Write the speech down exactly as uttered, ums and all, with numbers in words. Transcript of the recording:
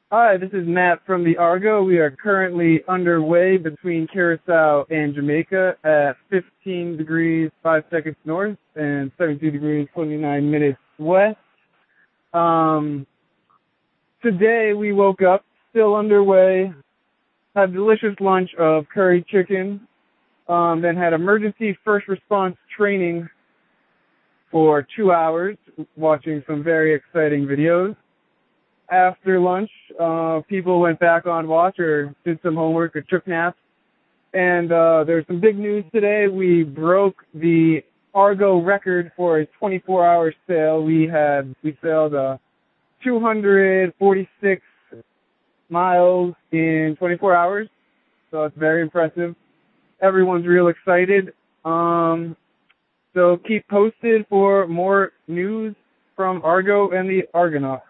Hi, this is Matt from the Argo. We are currently underway between Curacao and Jamaica at fifteen degrees five seconds north and seventy-two degrees twenty-nine minutes west. Um, today we woke up, still underway, had a delicious lunch of curry chicken, um, then had emergency first response training for two hours, watching some very exciting videos. After lunch, uh, people went back on watch or did some homework or took naps. And uh, there's some big news today. We broke the Argo record for a twenty-four hour sail. We had we sailed uh, two hundred forty-six miles in twenty-four hours. So it's very impressive. Everyone's real excited. Um, so keep posted for more news from Argo and the Argonaut.